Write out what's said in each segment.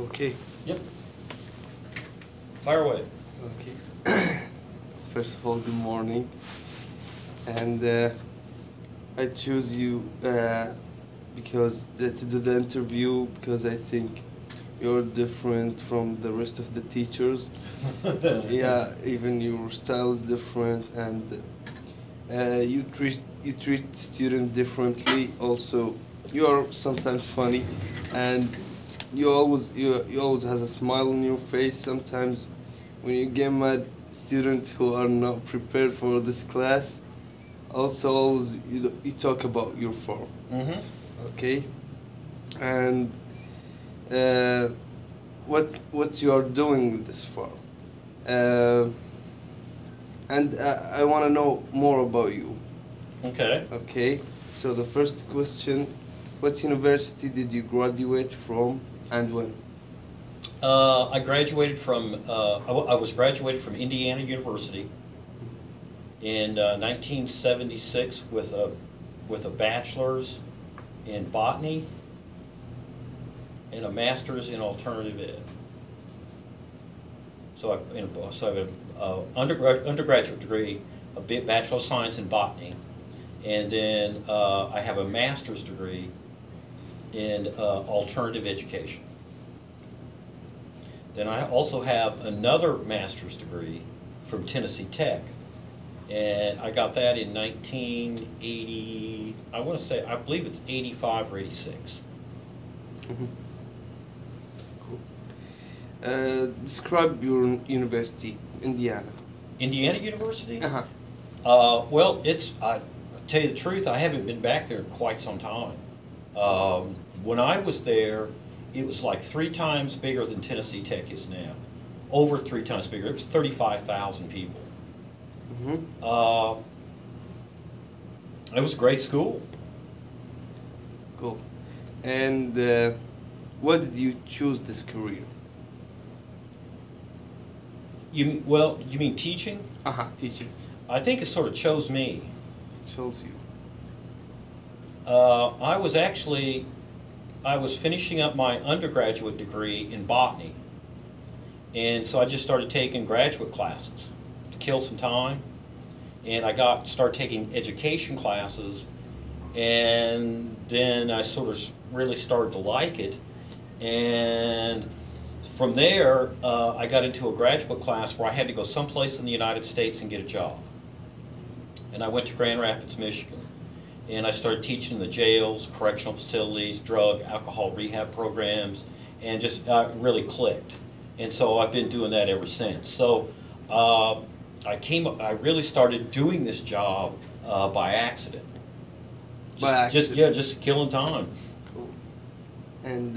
Okay. Yep. Fire away. Okay. First of all, good morning. And I choose you to do the interview because I think you're different from the rest of the teachers. Yeah, even your style is different, and you treat students differently. Also, you are sometimes funny, and you always has a smile on your face. Sometimes when you get mad, students who are not prepared for this class, also always you talk about your form. Mm-hmm. Okay, and uh, what you are doing with this form. Uh, and I want to know more about you. Okay. Okay, so the first question, what university did you graduate from and when? I graduated from, I was graduated from Indiana University in 1976 with a bachelor's in botany and a master's in alternative ed. So I have an undergraduate degree, a Bachelor of Science in botany, and then I have a master's degree in alternative education. Then I also have another master's degree from Tennessee Tech, and I got that in 1980, I believe it's 85 or 86. Mhm. Cool. Describe your university, Indiana. Indiana University? Uh-huh. Well, I tell you the truth, I haven't been back there in quite some time. When I was there, it was like 3 times bigger than Tennessee Tech is now. Over 3 times bigger. It was 35,000 people. Mm-hmm. It was a great school. Cool. And why did you choose this career? You mean teaching? Uh-huh, teaching. I think it sort of chose me. Chose you. I was finishing up my undergraduate degree in botany, and so I just started taking graduate classes to kill some time, and I started taking education classes, and then I sort of really started to like it, and from there I got into a graduate class where I had to go someplace in the United States and get a job, and I went to Grand Rapids, Michigan. And I started teaching in the jails, correctional facilities, drug, alcohol rehab programs, and just really clicked. And so I've been doing that ever since. So I really started doing this job by accident. By accident. Just killing time. Cool. And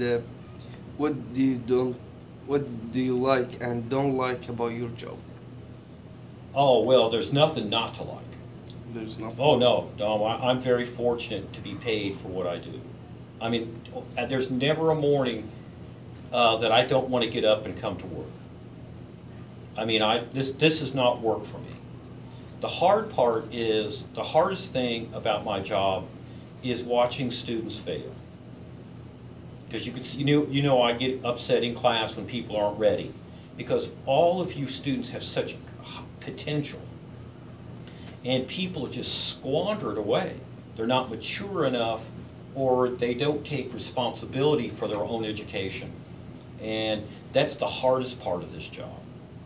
what do you like and don't like about your job? Oh, well, there's nothing not to like. There's nothing. Oh, no, I'm very fortunate to be paid for what I do. I mean, there's never a morning that I don't want to get up and come to work. I mean, this is not work for me. The hardest thing about my job is watching students fail. Because you know I get upset in class when people aren't ready. Because all of you students have such potential. And people just squander it away. They're not mature enough, or they don't take responsibility for their own education. And that's the hardest part of this job.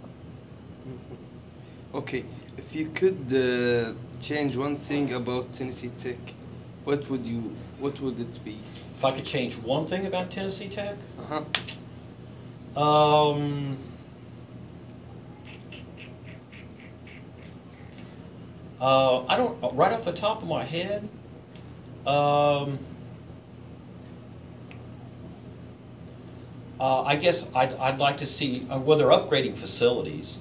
Okay, if you could change one thing about Tennessee Tech, what would it be? If I could change one thing about Tennessee Tech, Uh-huh. I don't, right off the top of my head, I guess I'd like to see, well, they're upgrading facilities.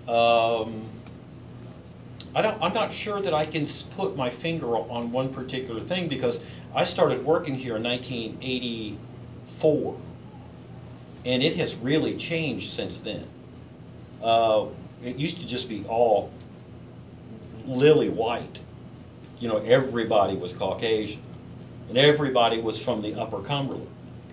I'm not sure that I can put my finger on one particular thing because I started working here in 1984, and it has really changed since then. It used to just be all lily white. You know, everybody was Caucasian, and everybody was from the Upper Cumberland.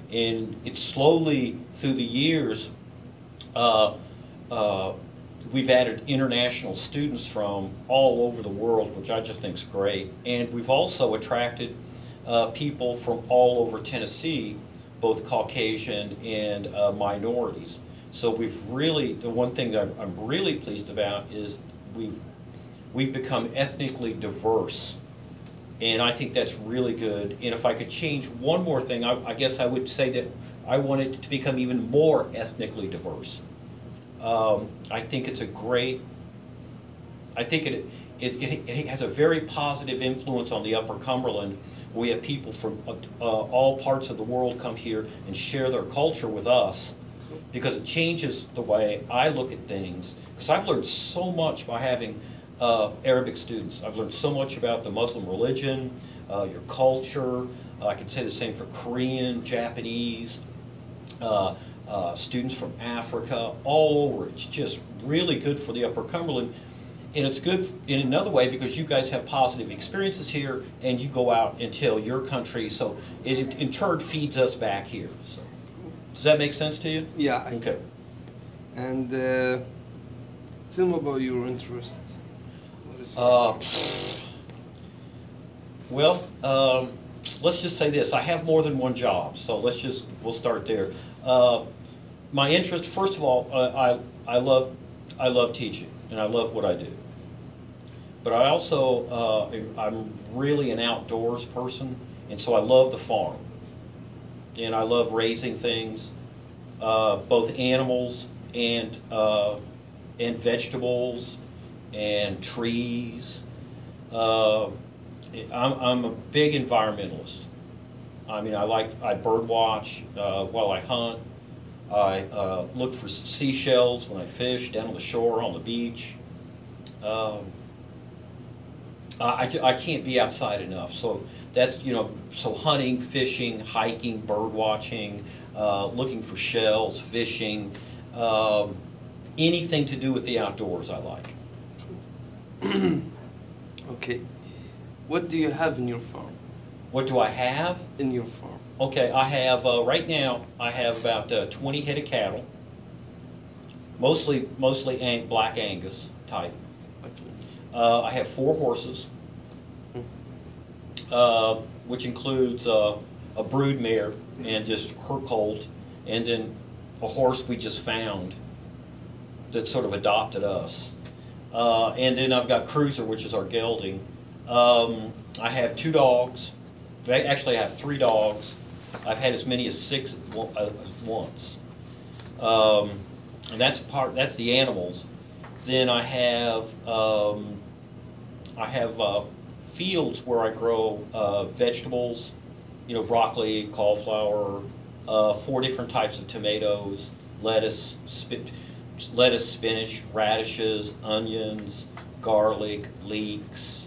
And it's slowly, through the years, uh, uh, we've added international students from all over the world, which I just think is great. And we've also attracted people from all over Tennessee, both Caucasian and minorities. So we've really, the one thing that I'm really pleased about is we've become ethnically diverse. And I think that's really good. And if I could change one more thing, I guess I would say that I want it to become even more ethnically diverse. I think it's a great, I think it has a very positive influence on the Upper Cumberland. We have people from all parts of the world come here and share their culture with us, because it changes the way I look at things. Because I've learned so much by having Arabic students. I've learned so much about the Muslim religion, your culture. I can say the same for Korean, Japanese, students from Africa, all over. It's just really good for the Upper Cumberland. And it's good in another way because you guys have positive experiences here and you go out and tell your country, so it in turn feeds us back here. So, does that make sense to you? Yeah. Okay. And tell me about your interest. What is your Uh, interest? Well, let's just say this. I have more than one job, so we'll start there. My interest, first of all, I love teaching, and I love what I do. But I also, I'm really an outdoors person, and so I love the farm. And I love raising things, both animals and vegetables and trees. I'm a big environmentalist. I mean, I bird watch while I hunt. I look for seashells when I fish down on the shore, on the beach. I can't be outside enough. So that's, so hunting, fishing, hiking, bird watching, looking for shells, fishing, anything to do with the outdoors I like. Okay. What do you have in your farm? What do I have? In your farm. Okay, I have, right now, I have about 20 head of cattle, mostly Black Angus type. I have 4 horses, which includes a brood mare and just her colt, and then a horse we just found that sort of adopted us. And then I've got Cruiser, which is our gelding. I have 2 dogs. Actually, I have 3 dogs. I've had as many as 6 at once. And that's the animals. Then I have fields where I grow vegetables, broccoli, cauliflower, 4 different types of tomatoes, lettuce, spinach, radishes, onions, garlic, leeks,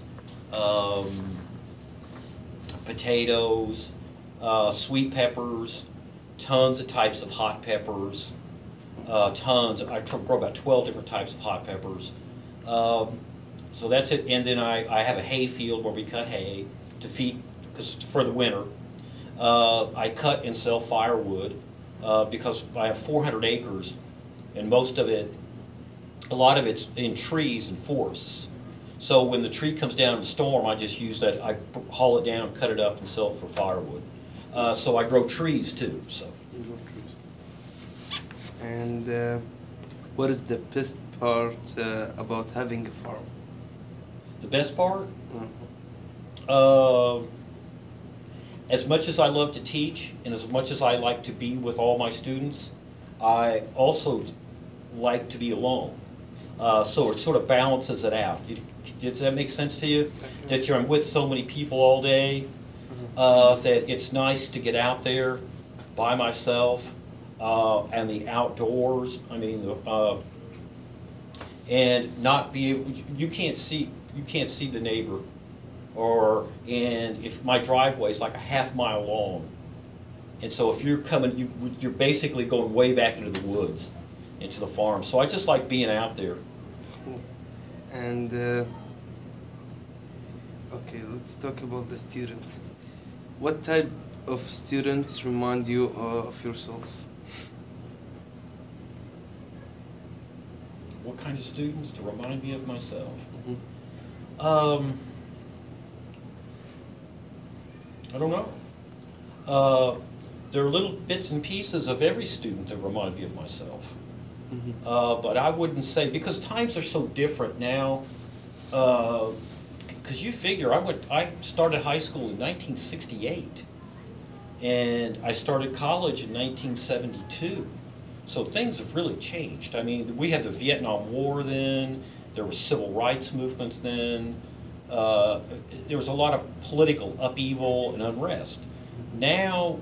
potatoes, sweet peppers, tons of types of hot peppers, tons. I grow about 12 different types of hot peppers. So that's it. And then I have a hay field where we cut hay to feed, because for the winter. I cut and sell firewood because I have 400 acres, and a lot of it's in trees and forests. So when the tree comes down in a storm, I just use that, I haul it down, cut it up, and sell it for firewood. So I grow trees too, so. You grow trees. And what is the best part about having a farm? The best part? Uh-huh. As much as I love to teach, and as much as I like to be with all my students, I also like to be alone. So it sort of balances it out. Does that make sense to you? That I'm with so many people all day, that it's nice to get out there by myself, and the outdoors. I mean, and not be able, you can't see the neighbor, and if my driveway is like a half-mile long, and so if you're coming, you're basically going way back into the woods, into the farm. So I just like being out there. Cool. And okay, let's talk about the students. What type of students remind you of yourself? What kind of students to remind me of myself? Mhm. Um, I don't know. Uh, there are little bits and pieces of every student that remind me of myself. Mhm. But I wouldn't say, because times are so different now, because you figure, I started high school in 1968, and I started college in 1972. So things have really changed. I mean, we had the Vietnam War then, there were civil rights movements then, uh, there was a lot of political upheaval and unrest. Now,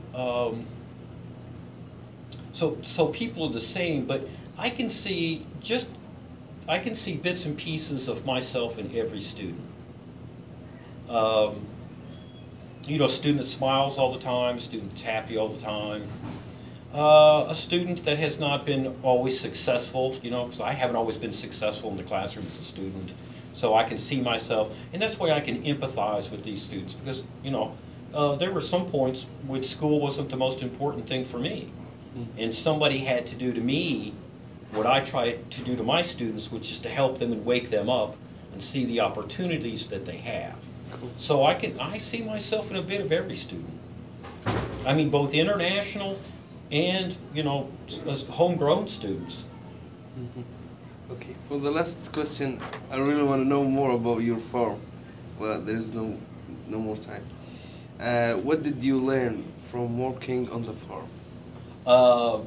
so people are the same, but I can see bits and pieces of myself in every student. Um, a student that smiles all the time, a student that's happy all the time, a student that has not been always successful, because I haven't always been successful in the classroom as a student. So I can see myself, and that's why I can empathize with these students, because, there were some points when school wasn't the most important thing for me. And somebody had to do to me what I try to do to my students, which is to help them and wake them up and see the opportunities that they have. Cool. So I see myself in a bit of every student. I mean, both international and, as homegrown students. Mhm. Okay, for the last question, I really want to know more about your farm. Well, there's no more time. What did you learn from working on the farm? Uh,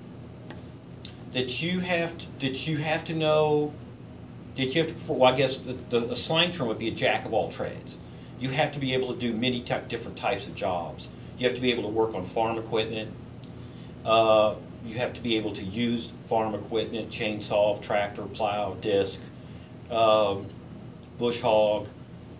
that you have to know, that you have to, well, I guess a slang term would be a jack of all trades. You have to be able to do many different types of jobs. You have to be able to work on farm equipment. You have to be able to use farm equipment, chainsaw, tractor, plow, disc, bush hog.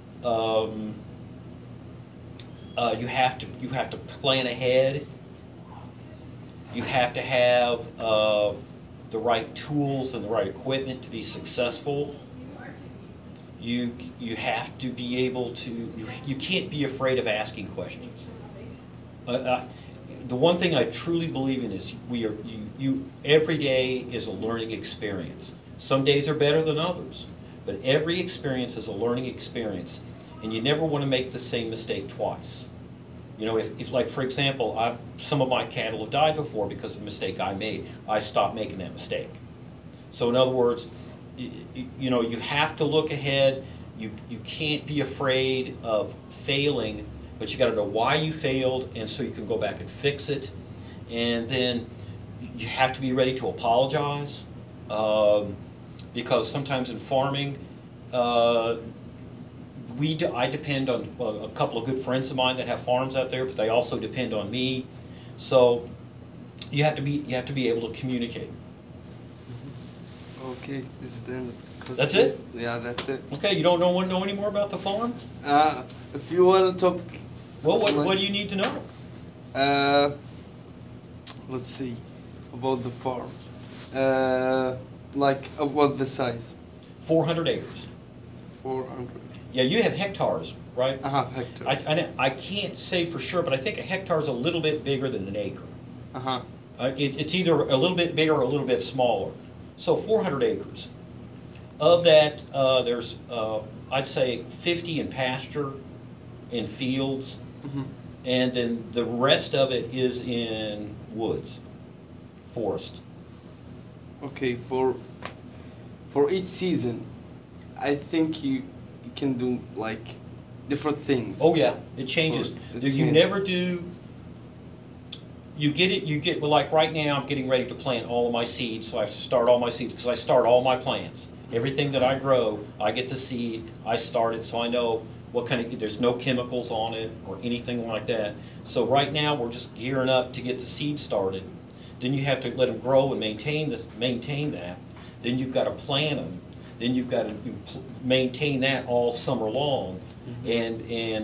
You have to plan ahead. You have to have the right tools and the right equipment to be successful. You have to be able to, you can't be afraid of asking questions. The one thing I truly believe in is every day is a learning experience. Some days are better than others, but every experience is a learning experience, and you never want to make the same mistake twice. If like, for example, some of my cattle have died before because of a mistake I made. I stopped making that mistake. So in other words, you have to look ahead. You can't be afraid of failing, but you got to know why you failed, and so you can go back and fix it. And then you have to be ready to apologize, because sometimes in farming, I depend on a couple of good friends of mine that have farms out there, but they also depend on me. So you have to be able to communicate. Okay, this is the end of the question. That's it? Yeah, that's it. Okay, you don't want to know any more about the farm? If you want to talk... Well, what do you need to know? Let's see, about the farm. Like, about the size. 400 acres. 400. Yeah, you have hectares, right? Hectare. I can't say for sure, but I think a hectare is a little bit bigger than an acre. It's either a little bit bigger or a little bit smaller. So 400 acres. Of that, there's, I'd say, 50 in pasture, in fields, and then the rest of it is in woods, forest. Okay, for each season, I think you can do like different things. Oh yeah, it changes. You never do. You get well, like right now I'm getting ready to plant all of my seeds, so I have to start all my seeds because I start all my plants. Everything that I grow, I get the seed, I start it, so I know what kind of, there's no chemicals on it or anything like that. So right now we're just gearing up to get the seed started. Then you have to let them grow and maintain that. Then you've got to plant them. Then you've got to maintain that all summer long, and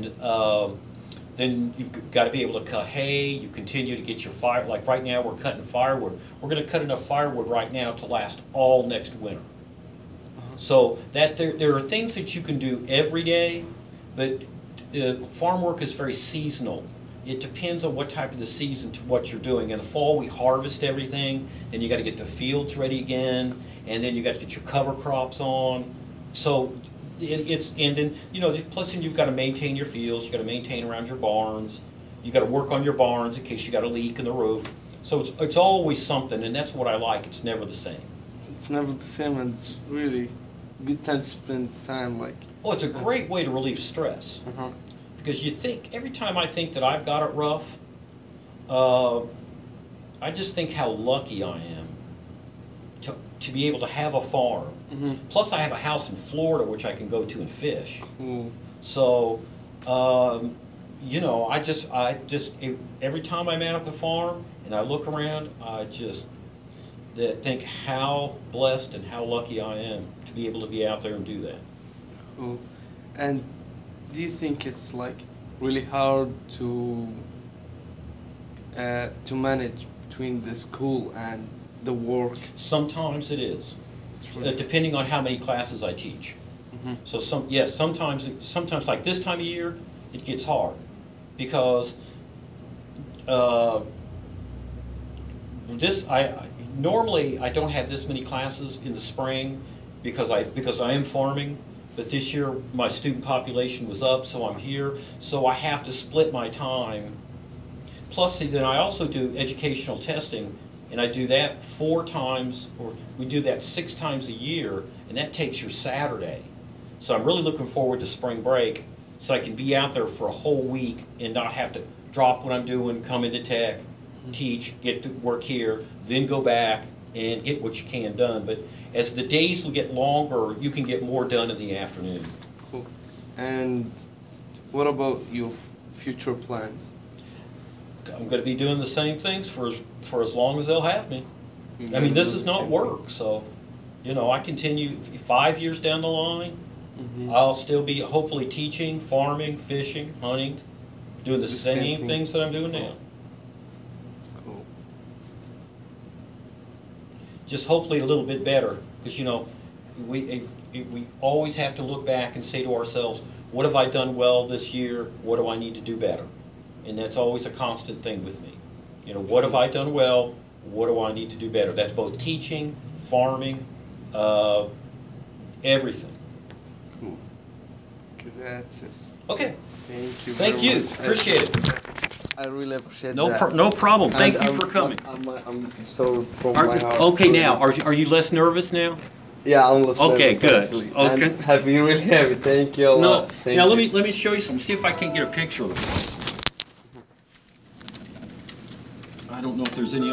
then you've got to be able to cut hay. You continue to get your fire. Like right now, we're cutting firewood. We're going to cut enough firewood right now to last all next winter. So that there are things that you can do every day, but farm work is very seasonal. it depends on what type of the season to what you're doing. In the fall, we harvest everything, then you gotta get the fields ready again, and then you gotta get your cover crops on. So and then, plus then you've gotta maintain your fields, you gotta maintain around your barns, you gotta work on your barns in case you got a leak in the roof. So it's always something, and that's what I like, it's never the same. It's never the same, and it's really good time to spend time like. Oh, it's a great way to relieve stress. Uh-huh. Because you think, every time I think that I've got it rough, I just think how lucky I am to be able to have a farm. Mm-hmm. Plus, I have a house in Florida which I can go to and fish. Cool. So, every time I'm out at the farm and I look around, I just think how blessed and how lucky I am to be able to be out there and do that. Cool. And do you think it's like really hard to manage between the school and the work? Sometimes it is, It's really- depending on how many classes I teach. Mhm. So sometimes like this time of year, it gets hard because normally I don't have this many classes in the spring because I am farming, but this year my student population was up, so I'm here, so I have to split my time. Plus, see, then I also do educational testing, and I do that 4 times, or we do that 6 times a year, and that takes your Saturday. So I'm really looking forward to spring break, so I can be out there for a whole week and not have to drop what I'm doing, come into tech, teach, get to work here, then go back and get what you can done. But as the days will get longer, you can get more done in the afternoon. Cool. And what about your future plans? I'm going to be doing the same things for as long as they'll have me. I mean, this is not work, so, I continue 5 years down the line. Mm-hmm. I'll still be hopefully teaching, farming, fishing, hunting, doing the same same thing. things that I'm doing now. Cool. Just hopefully a little bit better, because, we always have to look back and say to ourselves, what have I done well this year? What do I need to do better? And that's always a constant thing with me. What have I done well? What do I need to do better? That's both teaching, farming, everything. Cool. Okay, that's it. Okay, Thank you. thank very you, much. appreciate it. I really appreciate No, that. no problem, thank And you for coming. I'm so from my heart. Okay, now, are you less nervous now? Yeah, I'm less Okay, nervous, good. actually. Okay. And happy, really happy. Thank you a No, lot. Thank now you. let me show you some, see if I can get a picture of it. I don't know if there's any